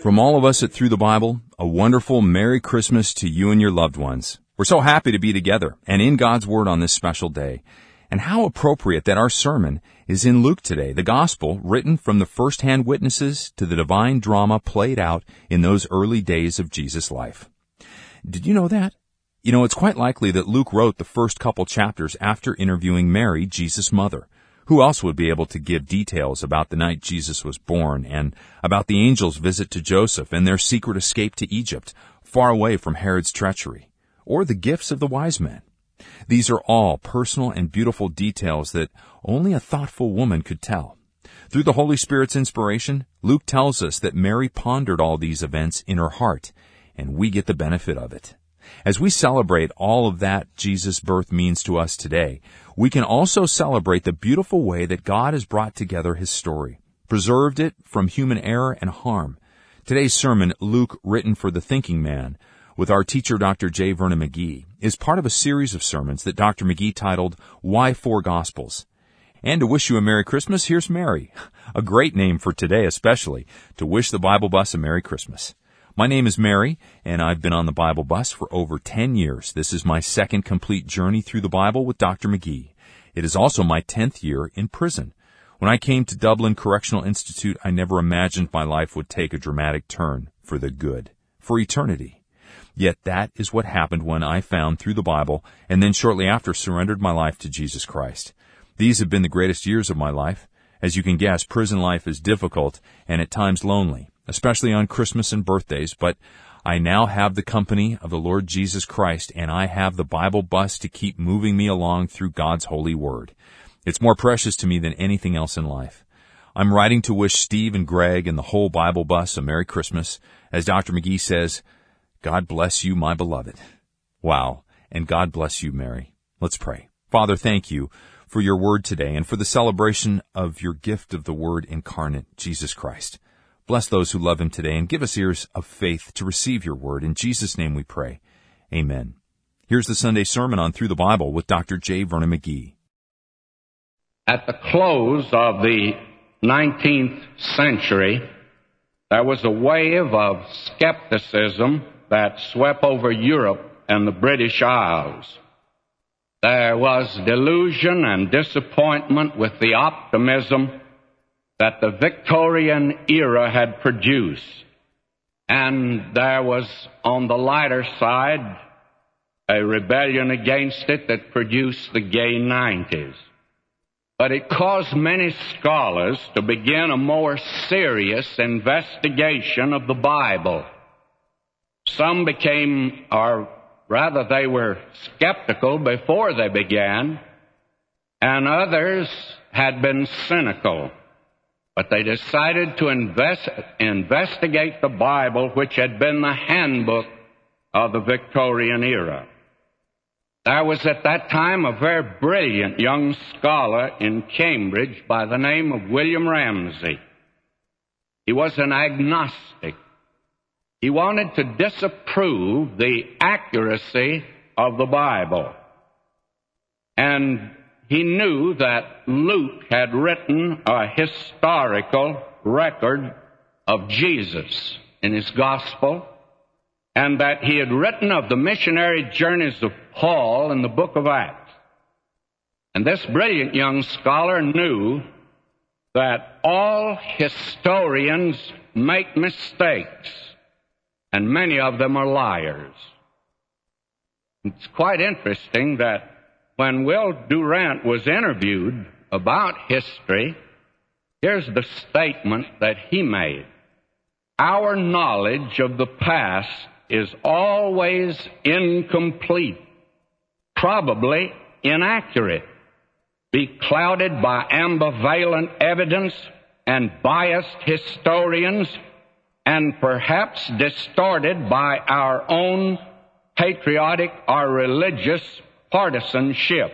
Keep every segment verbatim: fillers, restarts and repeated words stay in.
From all of us at Through the Bible, a wonderful Merry Christmas to you and your loved ones. We're so happy to be together and in God's Word on this special day. And how appropriate that our sermon is in Luke today, the Gospel written from the first-hand witnesses to the divine drama played out in those early days of Jesus' life. Did you know that? You know, it's quite likely that Luke wrote the first couple chapters after interviewing Mary, Jesus' mother. Who else would be able to give details about the night Jesus was born and about the angel's visit to Joseph and their secret escape to Egypt, far away from Herod's treachery, or the gifts of the wise men? These are all personal and beautiful details that only a thoughtful woman could tell. Through the Holy Spirit's inspiration, Luke tells us that Mary pondered all these events in her heart, and we get the benefit of it. As we celebrate all of that Jesus' birth means to us today, we can also celebrate the beautiful way that God has brought together His story, preserved it from human error and harm. Today's sermon, Luke, written for the thinking man, with our teacher Doctor J. Vernon McGee, is part of a series of sermons that Doctor McGee titled, Why Four Gospels? And to wish you a Merry Christmas, here's Mary, a great name for today especially, to wish the Bible Bus a Merry Christmas. My name is Mary, and I've been on the Bible Bus for over ten years. This is my second complete journey through the Bible with Doctor McGee. It is also my tenth year in prison. When I came to Dublin Correctional Institute, I never imagined my life would take a dramatic turn for the good, for eternity. Yet that is what happened when I found Through the Bible, and then shortly after surrendered my life to Jesus Christ. These have been the greatest years of my life. As you can guess, prison life is difficult and at times lonely, especially on Christmas and birthdays, but I now have the company of the Lord Jesus Christ, and I have the Bible Bus to keep moving me along through God's holy Word. It's more precious to me than anything else in life. I'm writing to wish Steve and Greg and the whole Bible Bus a Merry Christmas. As Doctor McGee says, God bless you, my beloved. Wow, and God bless you, Mary. Let's pray. Father, thank you for your Word today and for the celebration of your gift of the Word incarnate, Jesus Christ. Bless those who love Him today and give us ears of faith to receive your Word. In Jesus' name we pray. Amen. Here's the Sunday sermon on Through the Bible with Doctor J. Vernon McGee. At the close of the nineteenth century, there was a wave of skepticism that swept over Europe and the British Isles. There was delusion and disappointment with the optimism that the Victorian era had produced. And there was, on the lighter side, a rebellion against it that produced the gay nineties. But it caused many scholars to begin a more serious investigation of the Bible. Some became, or rather they were skeptical before they began, and others had been cynical. But they decided to invest, investigate the Bible, which had been the handbook of the Victorian era. There was at that time a very brilliant young scholar in Cambridge by the name of William Ramsay. He was an agnostic. He wanted to disapprove the accuracy of the Bible. And he knew that Luke had written a historical record of Jesus in his gospel, and that he had written of the missionary journeys of Paul in the book of Acts. And this brilliant young scholar knew that all historians make mistakes, and many of them are liars. It's quite interesting that when Will Durant was interviewed about history, here's the statement that he made. Our knowledge of the past is always incomplete, probably inaccurate, be clouded by ambivalent evidence and biased historians, and perhaps distorted by our own patriotic or religious partisanship.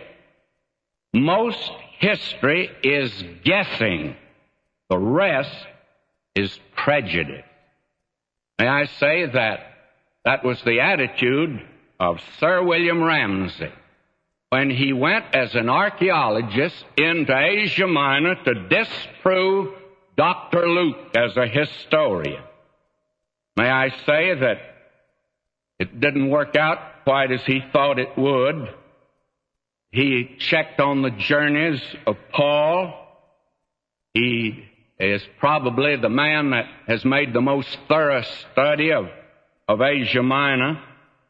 Most history is guessing. The rest is prejudice. May I say that that was the attitude of Sir William Ramsay when he went as an archaeologist into Asia Minor to disprove Doctor Luke as a historian. May I say that it didn't work out quite as he thought it would. He checked on the journeys of Paul. He is probably the man that has made the most thorough study of, of Asia Minor.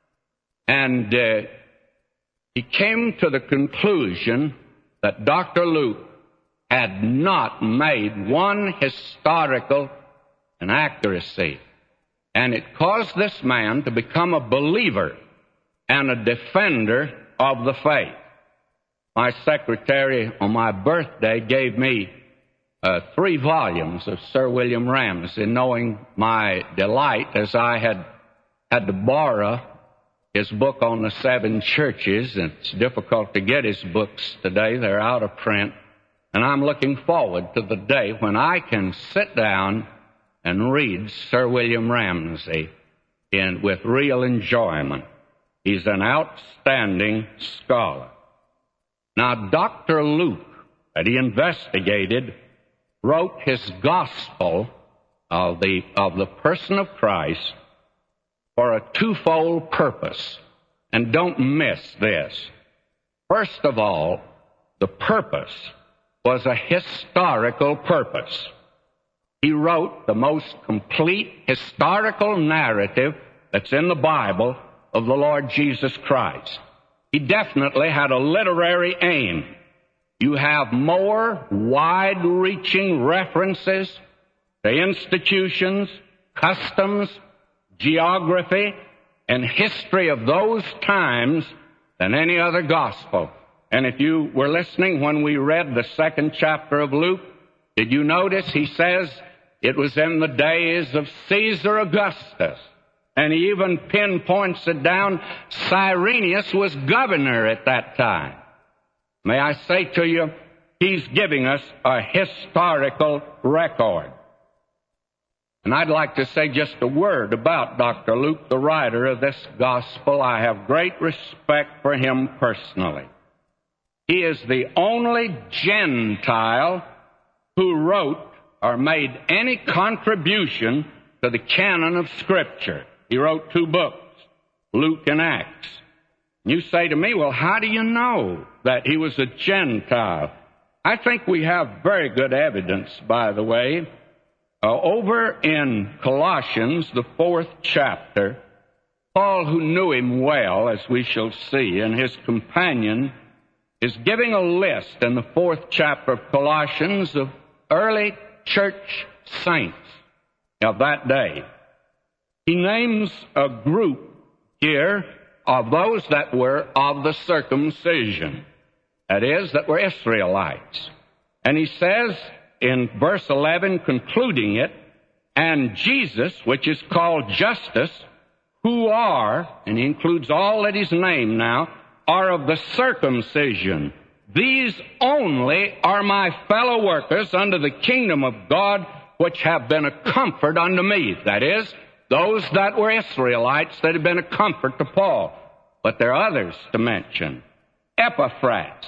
And uh, he came to the conclusion that Doctor Luke had not made one historical inaccuracy. And it caused this man to become a believer and a defender of the faith. My secretary on my birthday gave me uh, three volumes of Sir William Ramsay, knowing my delight as I had had to borrow his book on the seven churches. And it's difficult to get his books today. They're out of print. And I'm looking forward to the day when I can sit down and read Sir William Ramsay in, with real enjoyment. He's an outstanding scholar. Now, Doctor Luke, that he investigated, wrote his gospel of the, of the person of Christ for a twofold purpose. And don't miss this. First of all, the purpose was a historical purpose. He wrote the most complete historical narrative that's in the Bible of the Lord Jesus Christ. He definitely had a literary aim. You have more wide-reaching references to institutions, customs, geography, and history of those times than any other gospel. And if you were listening when we read the second chapter of Luke, did you notice he says it was in the days of Caesar Augustus? And he even pinpoints it down, Cyrenius was governor at that time. May I say to you, he's giving us a historical record. And I'd like to say just a word about Doctor Luke, the writer of this gospel. I have great respect for him personally. He is the only Gentile who wrote or made any contribution to the canon of Scripture. He wrote two books, Luke and Acts. You say to me, well, how do you know that he was a Gentile? I think we have very good evidence, by the way. Uh, over in Colossians, the fourth chapter, Paul, who knew him well, as we shall see, and his companion, is giving a list in the fourth chapter of Colossians of early church saints of that day. He names a group here of those that were of the circumcision, that is, that were Israelites. And he says in verse eleven, concluding it, and Jesus, which is called Justus, who are, and he includes all that is named now, are of the circumcision. These only are my fellow workers under the kingdom of God, which have been a comfort unto me. That is, those that were Israelites that had been a comfort to Paul. But there are others to mention. Epaphras.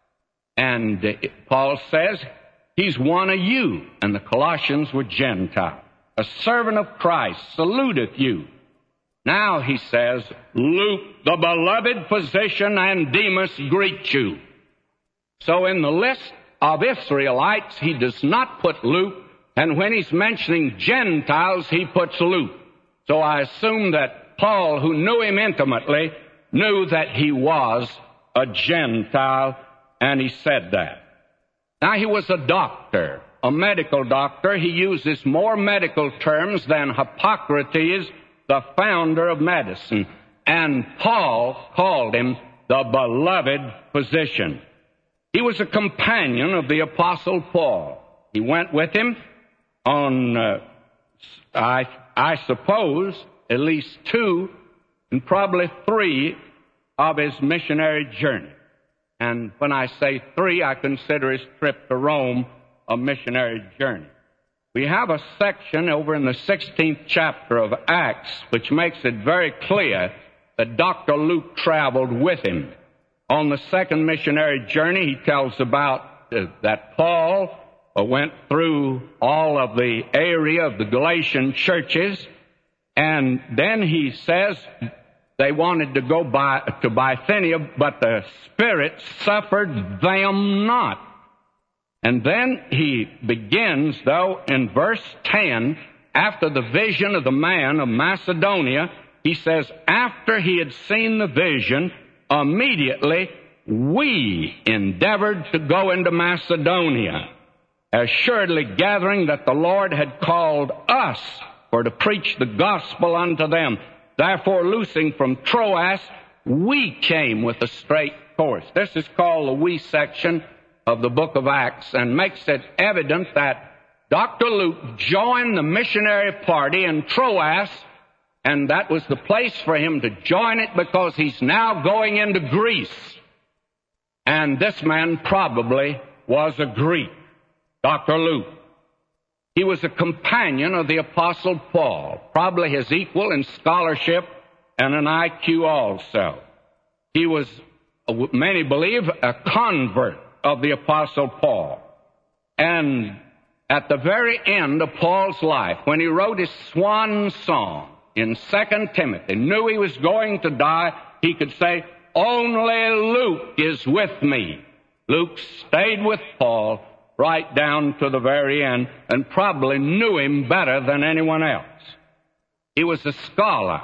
And Paul says, he's one of you. And the Colossians were Gentiles. A servant of Christ saluteth you. Now, he says, Luke, the beloved physician, and Demas greet you. So in the list of Israelites, he does not put Luke, and when he's mentioning Gentiles, he puts Luke. So I assume that Paul, who knew him intimately, knew that he was a Gentile, and he said that. Now, he was a doctor, a medical doctor. He uses more medical terms than Hippocrates, the founder of medicine. And Paul called him the beloved physician. He was a companion of the Apostle Paul. He went with him on, uh, I, I suppose, at least two and probably three of his missionary journey. And when I say three, I consider his trip to Rome a missionary journey. We have a section over in the sixteenth chapter of Acts which makes it very clear that Doctor Luke traveled with him. On the second missionary journey, he tells about uh, that Paul uh, went through all of the area of the Galatian churches, And then he says they wanted to go by, to Bithynia, but the Spirit suffered them not. And then he begins, though, in verse ten, after the vision of the man of Macedonia, he says, after he had seen the vision, immediately we endeavored to go into Macedonia, assuredly gathering that the Lord had called us for to preach the gospel unto them. Therefore, loosing from Troas, we came with a straight course. This is called the we section of the book of Acts, and makes it evident that Doctor Luke joined the missionary party in Troas, and that was the place for him to join it because he's now going into Greece. And this man probably was a Greek, Doctor Luke. He was a companion of the Apostle Paul, probably his equal in scholarship and an I Q also. He was, many believe, a convert of the Apostle Paul. And at the very end of Paul's life, when he wrote his swan song in Second Timothy, knew he was going to die, he could say, only Luke is with me. Luke stayed with Paul right down to the very end and probably knew him better than anyone else. He was a scholar,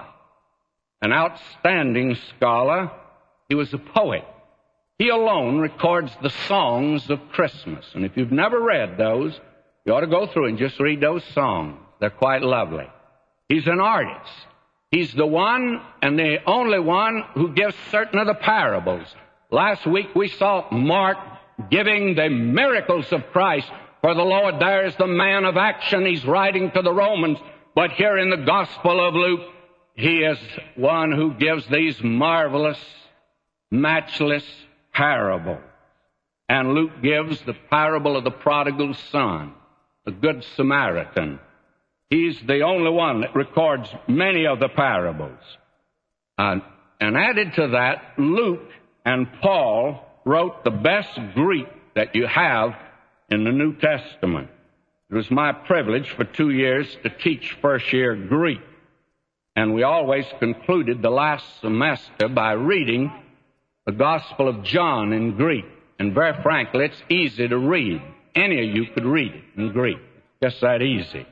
an outstanding scholar. He was a poet. He alone records the songs of Christmas. And if you've never read those, you ought to go through and just read those songs. They're quite lovely. He's an artist. He's the one and the only one who gives certain of the parables. Last week we saw Mark giving the miracles of Christ. For the Lord there is the man of action. He's writing to the Romans. But here in the Gospel of Luke, he is one who gives these marvelous, matchless parable. And Luke gives the parable of the prodigal son, the Good Samaritan. He's the only one that records many of the parables. Uh, and added to that, Luke and Paul wrote the best Greek that you have in the New Testament. It was my privilege for two years to teach first year Greek. And we always concluded the last semester by reading the Gospel of John in Greek. And very frankly, it's easy to read. Any of you could read it in Greek. It's just that easy.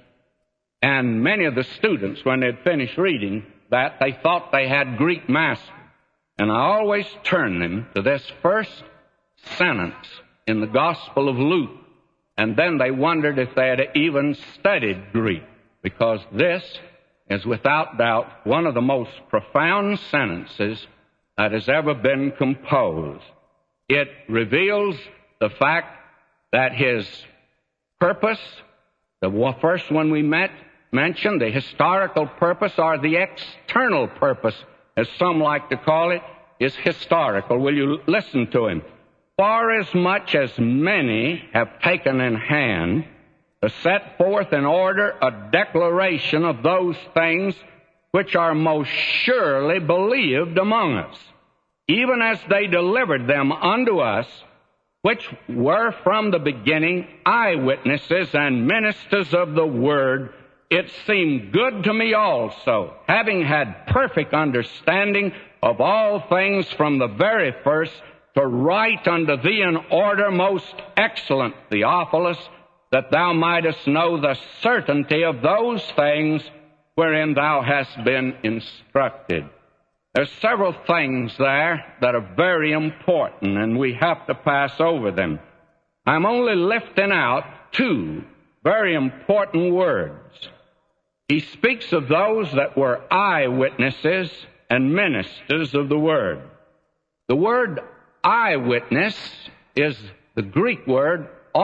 And many of the students, when they'd finished reading that, they thought they had Greek mastered. And I always turn them to this first sentence in the Gospel of Luke. And then they wondered if they had even studied Greek, because this is without doubt one of the most profound sentences that has ever been composed. It reveals the fact that his purpose, the first one we met, mentioned, the historical purpose, or the external purpose, as some like to call it, is historical. Will you listen to him? For as much as many have taken in hand to set forth in order a declaration of those things which are most surely believed among us, even as they delivered them unto us, which were from the beginning eyewitnesses and ministers of the word, it seemed good to me also, having had perfect understanding of all things from the very first, to write unto thee in order most excellent, Theophilus, that thou mightest know the certainty of those things wherein thou hast been instructed. There's several things there that are very important, and we have to pass over them. I'm only lifting out two very important words. He speaks of those that were eyewitnesses and ministers of the word. The word eyewitness is the Greek word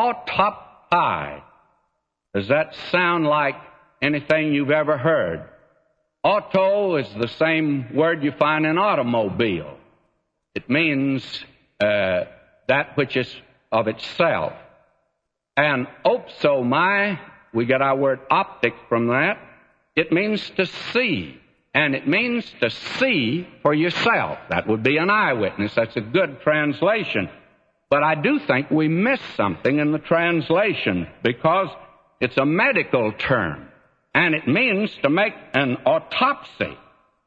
autoptai. Does that sound like anything you've ever heard? Auto is the same word you find in automobile. It means uh, that which is of itself. And opsomai, we get our word optic from that. It means to see. And it means to see for yourself. That would be an eyewitness. That's a good translation. But I do think we miss something in the translation, because it's a medical term. and it means to make an autopsy.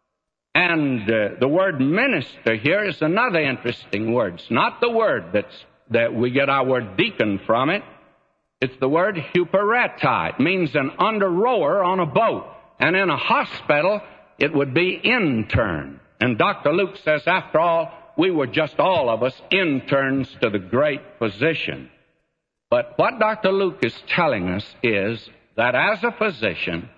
And uh, the word minister here is another interesting word. It's not the word that's, that we get our word deacon from it. It's the word huperetai. It means an under rower on a boat. And in a hospital, it would be intern. And Doctor Luke says, after all, we were just all of us interns to the great physician. But what Doctor Luke is telling us is that as a physician,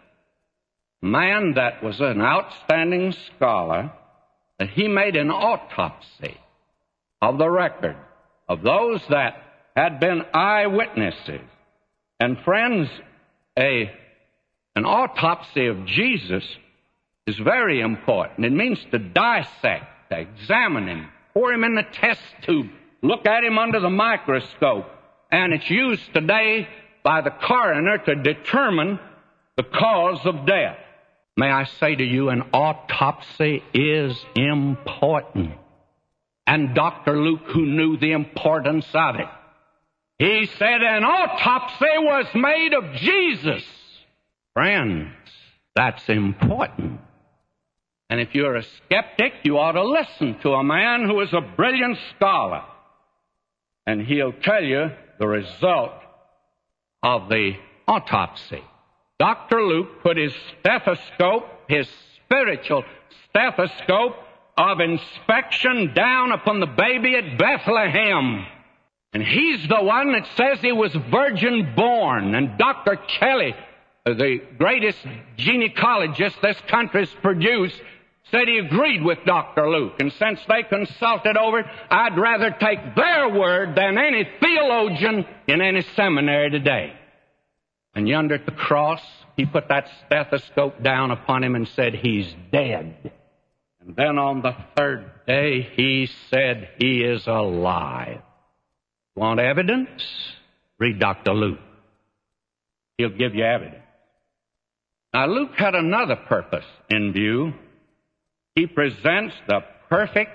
man that was an outstanding scholar, that he made an autopsy of the record of those that had been eyewitnesses. And friends, a, an autopsy of Jesus is very important. It means to dissect, to examine him, pour him in the test tube, look at him under the microscope. And it's used today by the coroner to determine the cause of death. May I say to you, an autopsy is important. And Doctor Luke, who knew the importance of it, he said an autopsy was made of Jesus. Friends, that's important. And if you're a skeptic, you ought to listen to a man who is a brilliant scholar. And he'll tell you the result of the autopsy. Doctor Luke put his stethoscope, his spiritual stethoscope of inspection down upon the baby at Bethlehem. And he's the one that says he was virgin born. And Doctor Kelly, the greatest gynecologist this country's produced, said he agreed with Doctor Luke. And since they consulted over it, I'd rather take their word than any theologian in any seminary today. And yonder at the cross, he put that stethoscope down upon him and said, he's dead. And then on the third day, he said, he is alive. Want evidence? Read Doctor Luke. He'll give you evidence. Now, Luke had another purpose in view. He presents the perfect,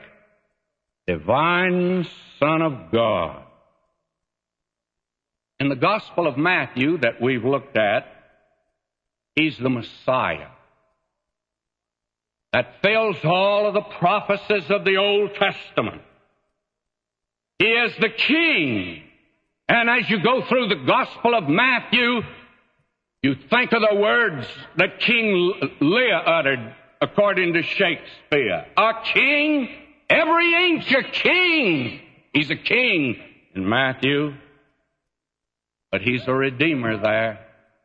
divine Son of God. In the Gospel of Matthew that we've looked at, he's the Messiah that fills all of the prophecies of the Old Testament. He is the King. And as you go through the Gospel of Matthew, you think of the words that King Lear uttered according to Shakespeare. A king, every inch a king. He's a king in Matthew, but he's a redeemer there.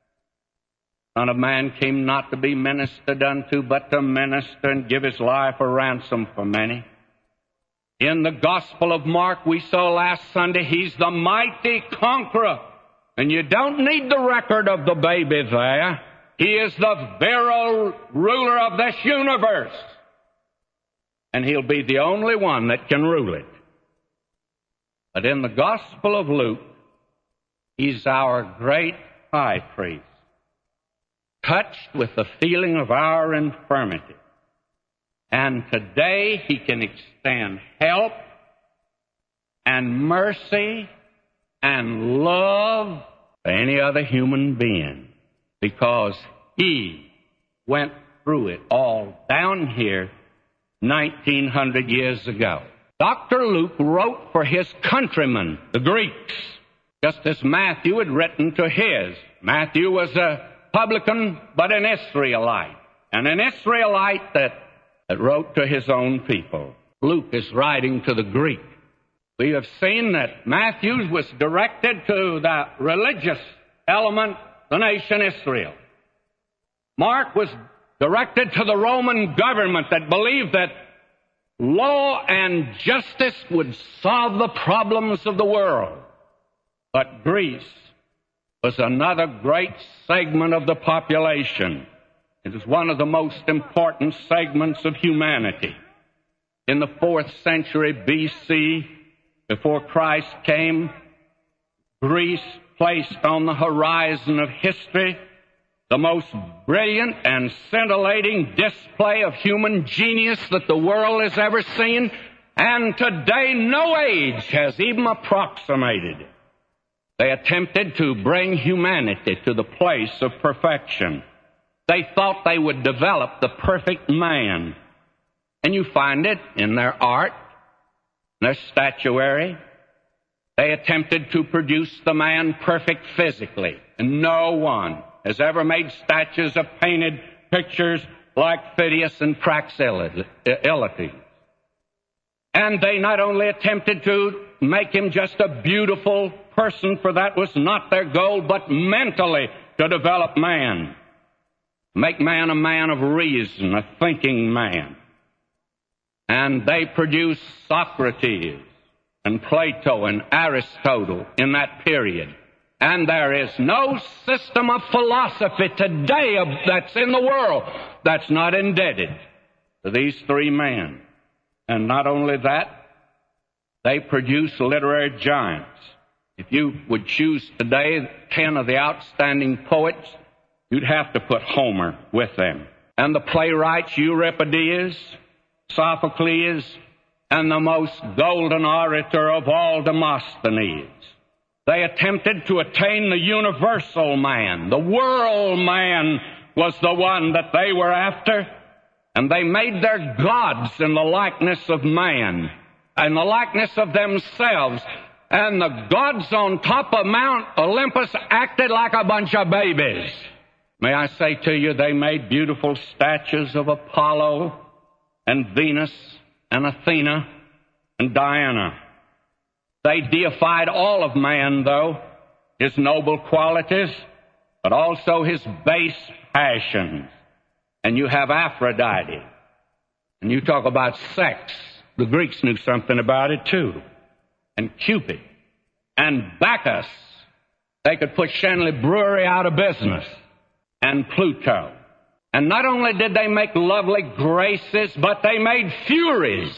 Son of Man came not to be ministered unto, but to minister and give his life a ransom for many. In the Gospel of Mark we saw last Sunday, he's the mighty conqueror. And you don't need the record of the baby there. He is the virile ruler of this universe. And he'll be the only one that can rule it. But in the Gospel of Luke, he's our great high priest, touched with the feeling of our infirmity. And today he can extend help and mercy and love to any other human being, because he went through it all down here nineteen hundred years ago. Doctor Luke wrote for his countrymen, the Greeks, just as Matthew had written to his. Matthew was a publican, but an Israelite, and an Israelite that, that wrote to his own people. Luke is writing to the Greek. We have seen that Matthew was directed to the religious element, the nation Israel. Mark was directed to the Roman government that believed that law and justice would solve the problems of the world. But Greece was another great segment of the population. It is one of the most important segments of humanity. In the fourth century B C, before Christ came, Greece placed on the horizon of history the most brilliant and scintillating display of human genius that the world has ever seen, and today no age has even approximated it. They attempted to bring humanity to the place of perfection. They thought they would develop the perfect man. And you find it in their art, their statuary. They attempted to produce the man perfect physically, and no one has ever made statues of painted pictures like Phidias and Praxiteles. And they not only attempted to make him just a beautiful person, for that was not their goal, but mentally to develop man. Make man a man of reason, a thinking man. And they produced Socrates and Plato and Aristotle in that period. And there is no system of philosophy today that's in the world that's not indebted to these three men. And not only that, they produce literary giants. If you would choose today ten of the outstanding poets, you'd have to put Homer with them. And the playwrights, Euripides, Sophocles, and the most golden orator of all, Demosthenes. They attempted to attain the universal man. The world man was the one that they were after. And they made their gods in the likeness of man, and the likeness of themselves. And the gods on top of Mount Olympus acted like a bunch of babies. May I say to you, they made beautiful statues of Apollo and Venus and Athena and Diana. They deified all of man, though, his noble qualities, but also his base passions. And you have Aphrodite. And you talk about sex. The Greeks knew something about it, too. And Cupid. And Bacchus. They could put Shenley Brewery out of business. And Pluto. And not only did they make lovely graces, but they made furies,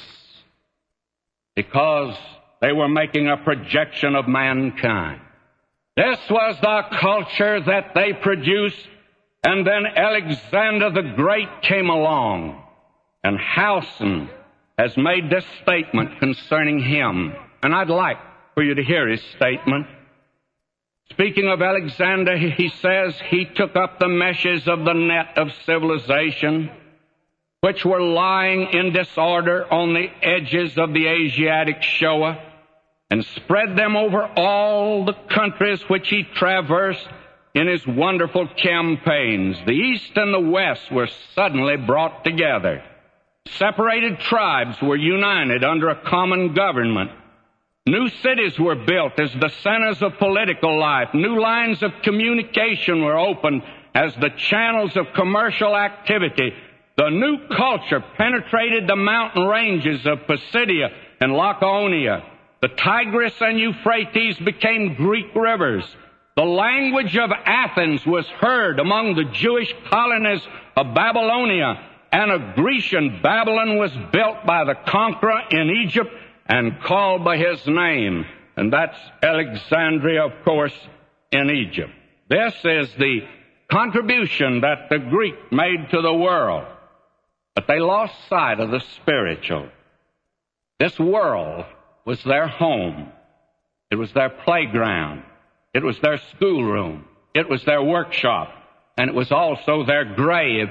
because they were making a projection of mankind. This was the culture that they produced, and then Alexander the Great came along, and Howson has made this statement concerning him, and I'd like for you to hear his statement. Speaking of Alexander, he says he took up the meshes of the net of civilization, which were lying in disorder on the edges of the Asiatic Shoah, and spread them over all the countries which he traversed in his wonderful campaigns. The East and the West were suddenly brought together. Separated tribes were united under a common government. New cities were built as the centers of political life. New lines of communication were opened as the channels of commercial activity. The new culture penetrated the mountain ranges of Pisidia and Laconia. The Tigris and Euphrates became Greek rivers. The language of Athens was heard among the Jewish colonies of Babylonia, and a Grecian Babylon was built by the conqueror in Egypt and called by his name. And that's Alexandria, of course, in Egypt. This is the contribution that the Greek made to the world. But they lost sight of the spiritual. This world was their home. It was their playground. It was their schoolroom. It was their workshop. And it was also their grave.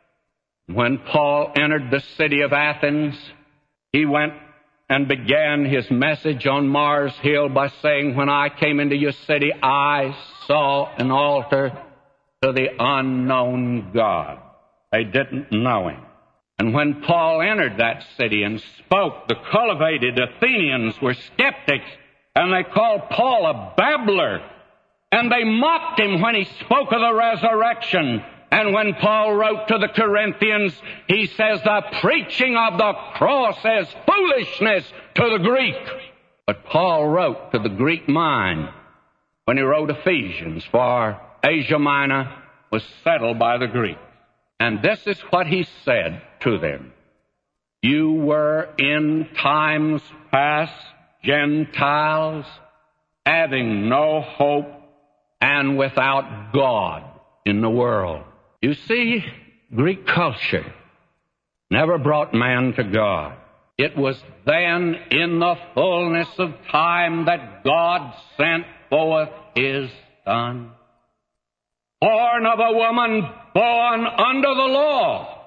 When Paul entered the city of Athens, he went and began his message on Mars Hill by saying, "When I came into your city, I saw an altar to the unknown God." They didn't know him. And when Paul entered that city and spoke, the cultivated Athenians were skeptics, and they called Paul a babbler. And they mocked him when he spoke of the resurrection. And when Paul wrote to the Corinthians, he says, "The preaching of the cross is foolishness to the Greek." But Paul wrote to the Greek mind when he wrote Ephesians, for Asia Minor was settled by the Greeks. And this is what he said to them: "You were in times past Gentiles, having no hope and without God in the world." You see, Greek culture never brought man to God. It was then, in the fullness of time, that God sent forth His Son. born of a woman, born under the law,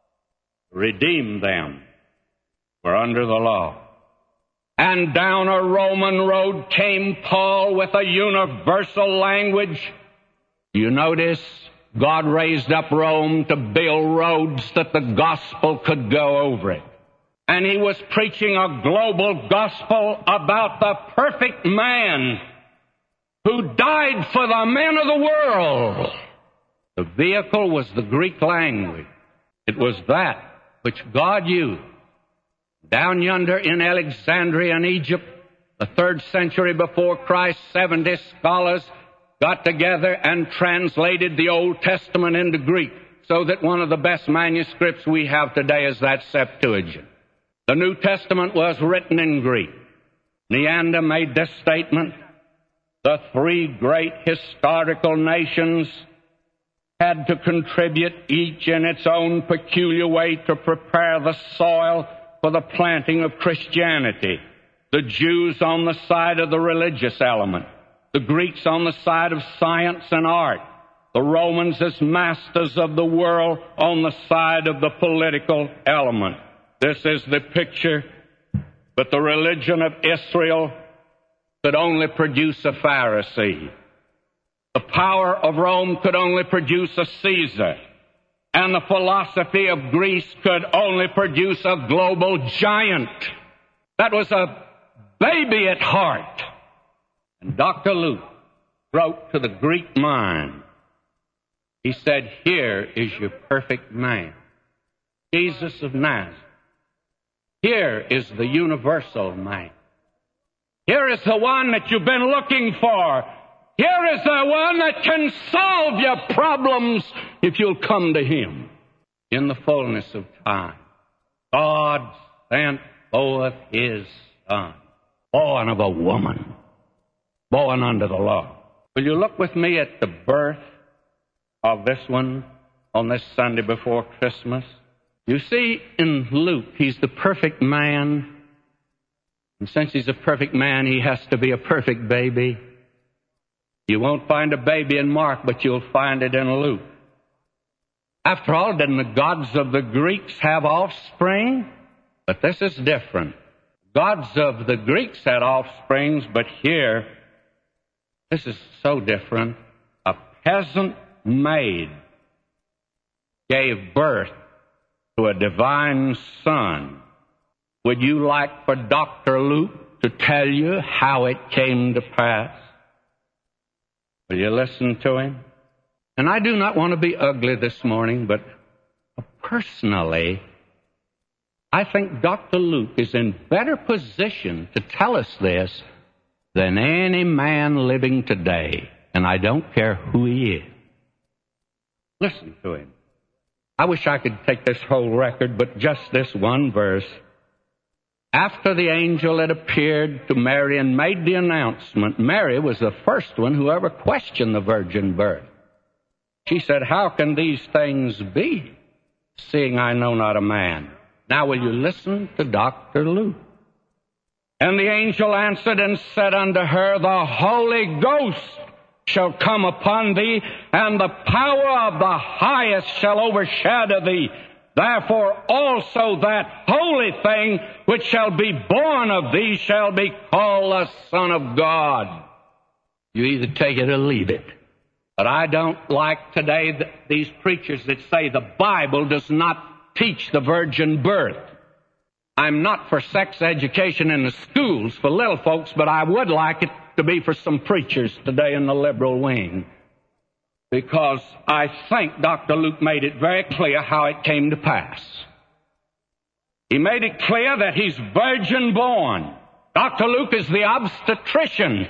redeem them who are under the law. And down a Roman road came Paul with a universal language. You notice God raised up Rome to build roads that the gospel could go over it. And he was preaching a global gospel about the perfect man who died for the men of the world. The vehicle was the Greek language. It was that which God used. Down yonder in Alexandria in Egypt, the third century before Christ, seventy scholars got together and translated the Old Testament into Greek, so that one of the best manuscripts we have today is that Septuagint. The New Testament was written in Greek. Neander made this statement: the three great historical nations had to contribute each in its own peculiar way to prepare the soil for the planting of Christianity. The Jews on the side of the religious element, the Greeks on the side of science and art, the Romans as masters of the world on the side of the political element. This is the picture, but the religion of Israel could only produce a Pharisee. The power of Rome could only produce a Caesar. And the philosophy of Greece could only produce a global giant that was a baby at heart. And Doctor Luke wrote to the Greek mind. He said, here is your perfect man, Jesus of Nazareth. Here is the universal man. Here is the one that you've been looking for. Here is the one that can solve your problems if you'll come to him. In the fullness of time, God sent forth his Son, born of a woman, born under the law. Will you look with me at the birth of this one on this Sunday before Christmas? You see, in Luke, he's the perfect man. And since he's a perfect man, he has to be a perfect baby. You won't find a baby in Mark, but you'll find it in Luke. After all, didn't the gods of the Greeks have offspring? But this is different. Gods of the Greeks had offsprings, but here, this is so different. A peasant maid gave birth to a divine son. Would you like for Doctor Luke to tell you how it came to pass? Will you listen to him? And I do not want to be ugly this morning, but personally, I think Doctor Luke is in better position to tell us this than any man living today. And I don't care who he is. Listen to him. I wish I could take this whole record, but just this one verse. After the angel had appeared to Mary and made the announcement, Mary was the first one who ever questioned the virgin birth. She said, how can these things be, seeing I know not a man? Now will you listen to Doctor Luke? And the angel answered and said unto her, the Holy Ghost shall come upon thee, and the power of the highest shall overshadow thee. Therefore also that holy thing which shall be born of thee shall be called the Son of God. You either take it or leave it. But I don't like today th- these preachers that say the Bible does not teach the virgin birth. I'm not for sex education in the schools for little folks, but I would like it to be for some preachers today in the liberal wing. Because I think Doctor Luke made it very clear how it came to pass. He made it clear that he's virgin born. Doctor Luke is the obstetrician.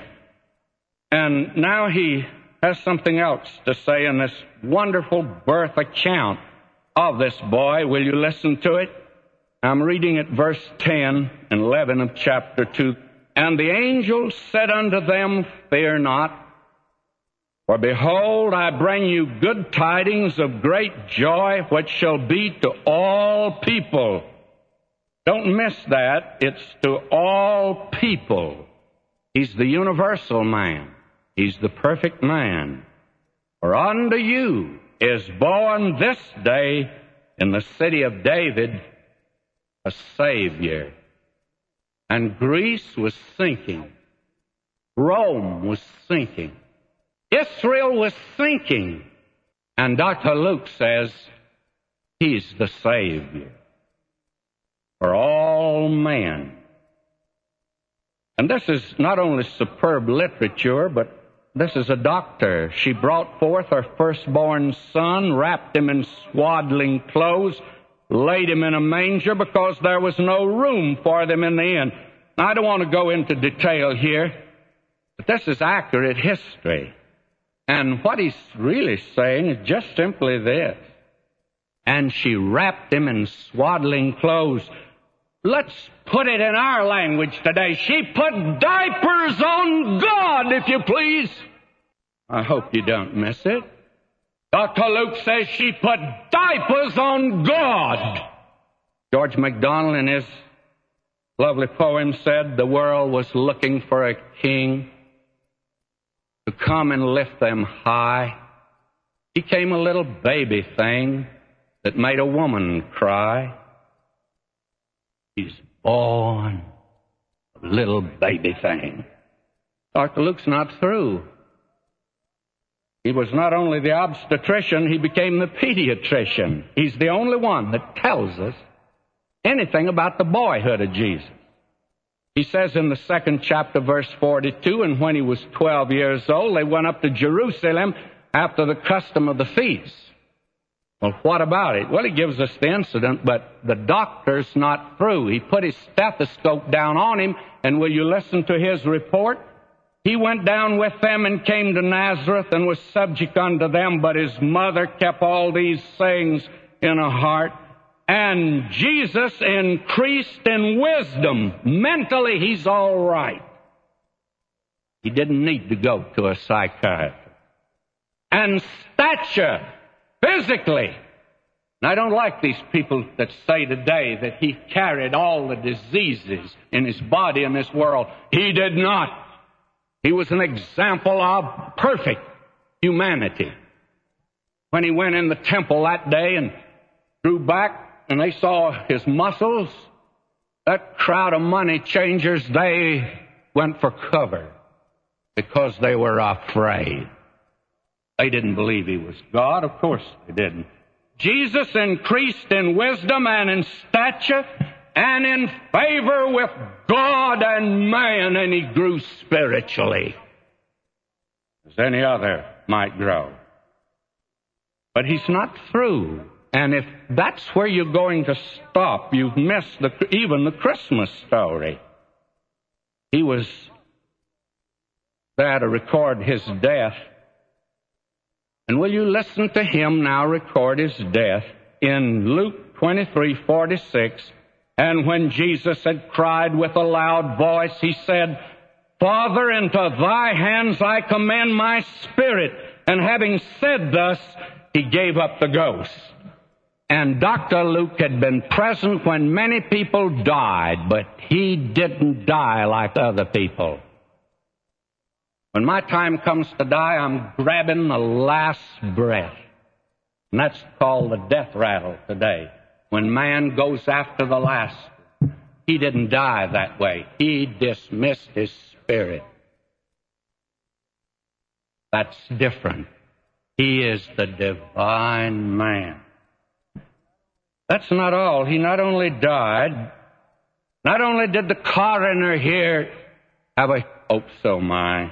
And now he has something else to say in this wonderful birth account of this boy. Will you listen to it? I'm reading at verse ten and eleven of chapter two. And the angel said unto them, fear not. For behold, I bring you good tidings of great joy, which shall be to all people. Don't miss that. It's to all people. He's the universal man. He's the perfect man. For unto you is born this day in the city of David a Savior. And Greece was sinking. Rome was sinking. Israel was sinking. And Doctor Luke says he's the Savior for all men. And this is not only superb literature, but this is a doctor. She brought forth her firstborn son, wrapped him in swaddling clothes, laid him in a manger because there was no room for them in the inn. Now, I don't want to go into detail here, but this is accurate history. And what he's really saying is just simply this. And she wrapped him in swaddling clothes. Let's put it in our language today. She put diapers on God, if you please. I hope you don't miss it. Doctor Luke says she put diapers on God. George MacDonald in his lovely poem said the world was looking for a king to come and lift them high. He came a little baby thing that made a woman cry. He's born a little baby thing. Doctor Luke's not through. He was not only the obstetrician, he became the pediatrician. He's the only one that tells us anything about the boyhood of Jesus. He says in the second chapter, verse forty-two, and when he was twelve years old, they went up to Jerusalem after the custom of the feast. Well, what about it? Well, he gives us the incident, but the doctor's not through. He put his stethoscope down on him, and will you listen to his report? He went down with them and came to Nazareth and was subject unto them, but his mother kept all these sayings in her heart. And Jesus increased in wisdom. Mentally, he's all right. He didn't need to go to a psychiatrist. And stature, physically. And I don't like these people that say today that he carried all the diseases in his body in this world. He did not. He was an example of perfect humanity. When he went in the temple that day and drew back and they saw his muscles, that crowd of money changers, they went for cover because they were afraid. They didn't believe he was God. Of course they didn't. Jesus increased in wisdom and in stature and in favor with God and man, and he grew spiritually as any other might grow. But he's not through. And if that's where you're going to stop, you've missed the, even the Christmas story. He was there to record his death. And will you listen to him now record his death in Luke twenty-three forty-six. And when Jesus had cried with a loud voice, he said, Father, into thy hands I commend my spirit. And having said thus, he gave up the ghost. And Doctor Luke had been present when many people died, but he didn't die like other people. When my time comes to die, I'm grabbing the last breath. And that's called the death rattle today. When man goes after the last, he didn't die that way. He dismissed his spirit. That's different. He is the divine man. That's not all. He not only died, not only did the coroner here have a, oh, so my,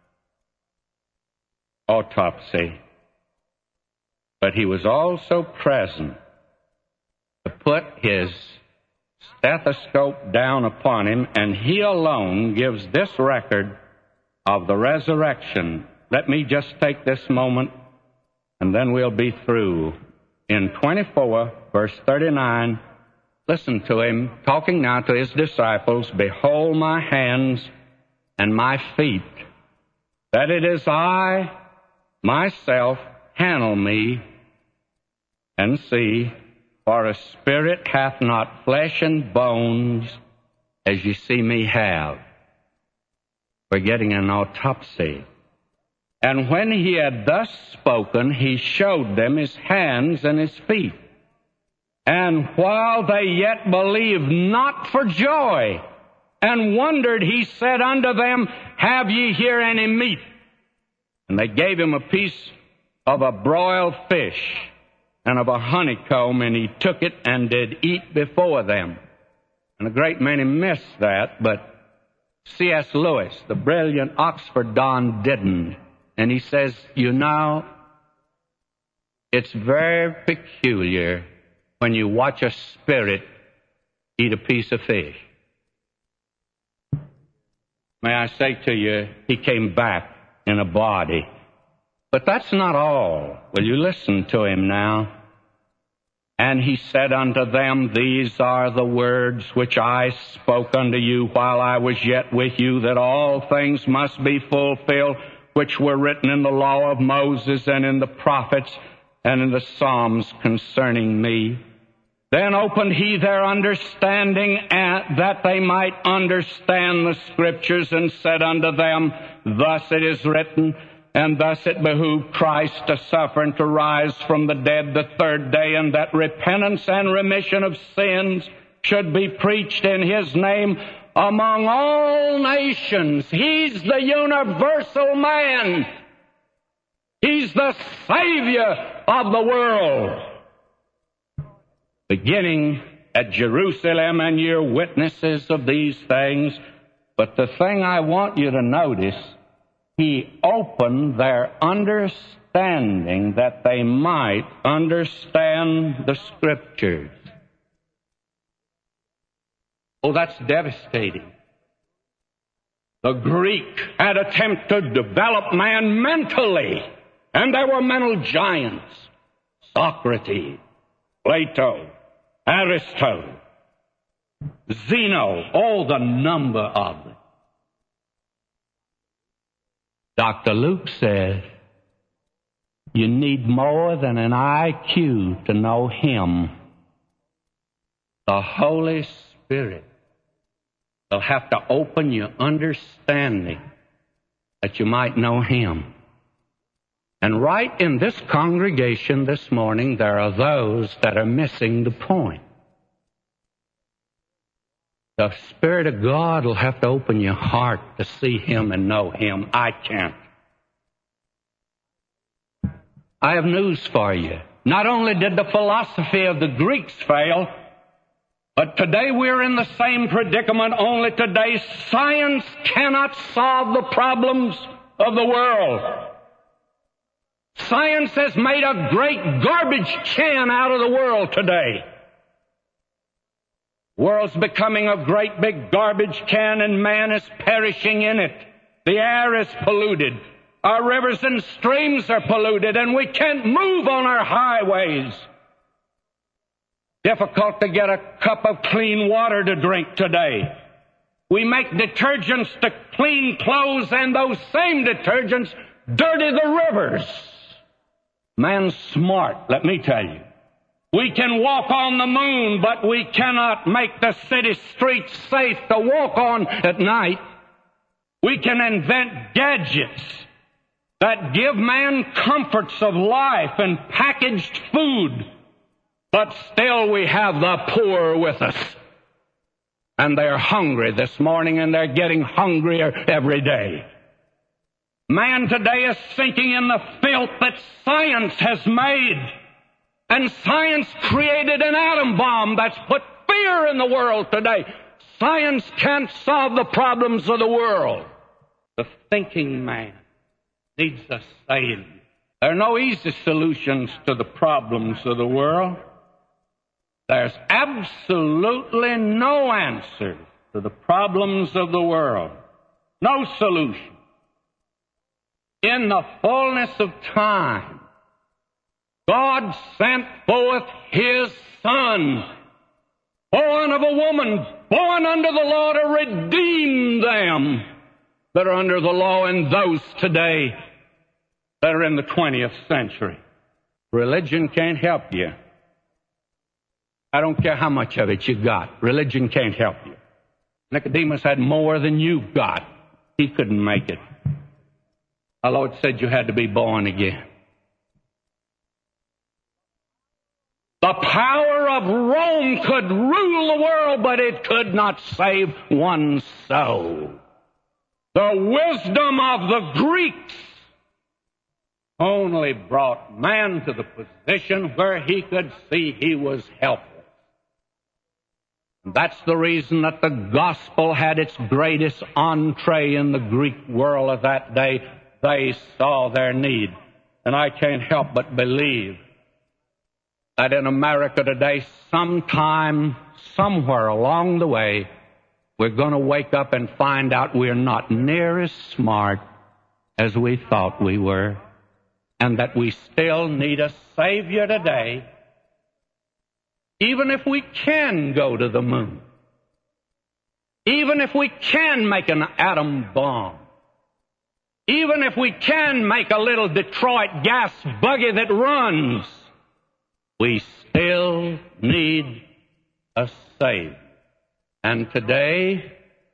autopsy, but he was also present to put his stethoscope down upon him, and he alone gives this record of the resurrection. Let me just take this moment, and then we'll be through. In twenty-four, verse thirty-nine, listen to him talking now to his disciples, Behold my hands and my feet, that it is I myself, handle me, and see, for a spirit hath not flesh and bones, as you see me have. We're getting an autopsy. And when he had thus spoken, he showed them his hands and his feet. And while they yet believed not for joy, and wondered, he said unto them, Have ye here any meat? And they gave him a piece of a broiled fish and of a honeycomb, and he took it and did eat before them. And a great many missed that, but C S Lewis, the brilliant Oxford Don, didn't. And he says, you know, it's very peculiar when you watch a spirit eat a piece of fish. May I say to you, he came back in a body. But that's not all. Will you listen to him now? And he said unto them, These are the words which I spoke unto you while I was yet with you, that all things must be fulfilled, which were written in the law of Moses and in the prophets and in the Psalms concerning me. Then opened he their understanding, that they might understand the Scriptures, and said unto them, Thus it is written, and thus it behooved Christ to suffer and to rise from the dead the third day, and that repentance and remission of sins should be preached in his name among all nations. He's the universal man. He's the Savior of the world. Beginning at Jerusalem, and you're witnesses of these things. But the thing I want you to notice, he opened their understanding that they might understand the Scriptures. Oh, that's devastating. The Greek had attempted to develop man mentally, and there were mental giants. Socrates, Plato, Aristotle, Zeno, all the number of them. Doctor Luke says, you need more than an I Q to know him. The Holy Spirit will have to open your understanding that you might know him. And right in this congregation this morning, there are those that are missing the point. The Spirit of God will have to open your heart to see him and know him. I can't. I have news for you. Not only did the philosophy of the Greeks fail, but today we're in the same predicament, only today science cannot solve the problems of the world. Science has made a great garbage can out of the world today. The world's becoming a great big garbage can, and man is perishing in it. The air is polluted. Our rivers and streams are polluted, and we can't move on our highways. Difficult to get a cup of clean water to drink today. We make detergents to clean clothes, and those same detergents dirty the rivers. Man's smart, let me tell you. We can walk on the moon, but we cannot make the city streets safe to walk on at night. We can invent gadgets that give man comforts of life and packaged food, but still we have the poor with us. And they're hungry this morning, and they're getting hungrier every day. Man today is sinking in the filth that science has made. And science created an atom bomb that's put fear in the world today. Science can't solve the problems of the world. The thinking man needs a saving. There are no easy solutions to the problems of the world. There's absolutely no answer to the problems of the world. No solution. In the fullness of time, God sent forth His Son, born of a woman, born under the law, to redeem them that are under the law, and those today that are in the twentieth century. Religion can't help you. I don't care how much of it you got. Religion can't help you. Nicodemus had more than you've got. He couldn't make it. Our Lord said you had to be born again. The power of Rome could rule the world, but it could not save one soul. The wisdom of the Greeks only brought man to the position where he could see he was helpless. And that's the reason that the gospel had its greatest entree in the Greek world of that day. They saw their need. And I can't help but believe that in America today, sometime, somewhere along the way, we're going to wake up and find out we're not near as smart as we thought we were, and that we still need a Savior today, even if we can go to the moon, even if we can make an atom bomb, even if we can make a little Detroit gas buggy that runs, we still need a Savior. And today,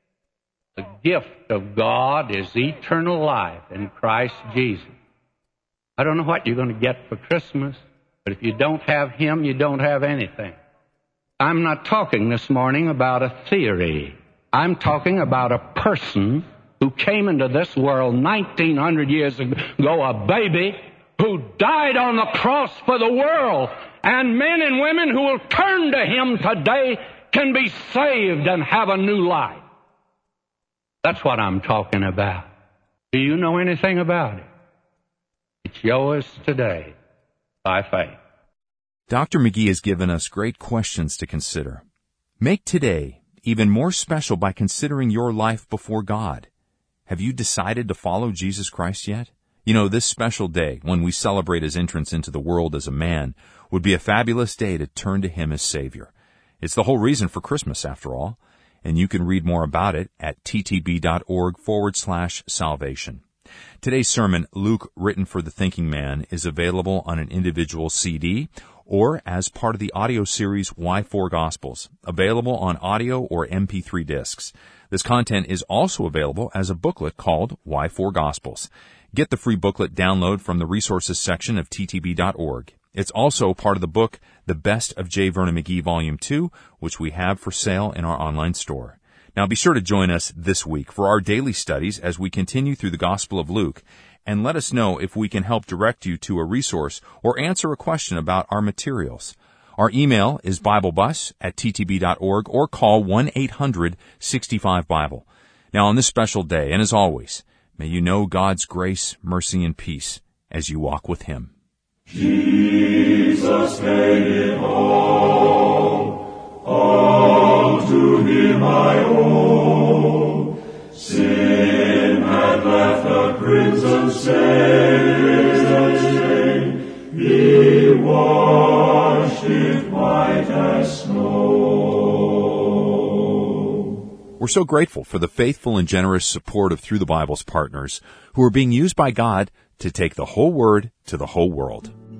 the gift of God is eternal life in Christ Jesus. I don't know what you're going to get for Christmas, but if you don't have Him, you don't have anything. I'm not talking this morning about a theory. I'm talking about a person who came into this world nineteen hundred years ago, a baby who died on the cross for the world. And men and women who will turn to Him today can be saved and have a new life. That's what I'm talking about. Do you know anything about it? It's yours today by faith. Doctor McGee has given us great questions to consider. Make today even more special by considering your life before God. Have you decided to follow Jesus Christ yet? You know, this special day, when we celebrate His entrance into the world as a man, would be a fabulous day to turn to Him as Savior. It's the whole reason for Christmas, after all, and you can read more about it at ttb.org forward slash salvation. Today's sermon, Luke, written for the thinking man, is available on an individual C D or as part of the audio series Why Four Gospels, available on audio or M P three discs. This content is also available as a booklet called Why Four Gospels. Get the free booklet download from the resources section of t t b dot org. It's also part of the book, The Best of J. Vernon McGee, Volume two, which we have for sale in our online store. Now be sure to join us this week for our daily studies as we continue through the Gospel of Luke, and let us know if we can help direct you to a resource or answer a question about our materials. Our email is biblebus at t t b dot org or call one eight hundred sixty-five Bible. Now on this special day, and as always, may you know God's grace, mercy, and peace as you walk with Him. Jesus made it all, all to Him I owe. Sin had left a crimson stain, He washed it white as snow. We're so grateful for the faithful and generous support of Through the Bible's partners who are being used by God to take the whole Word to the whole world.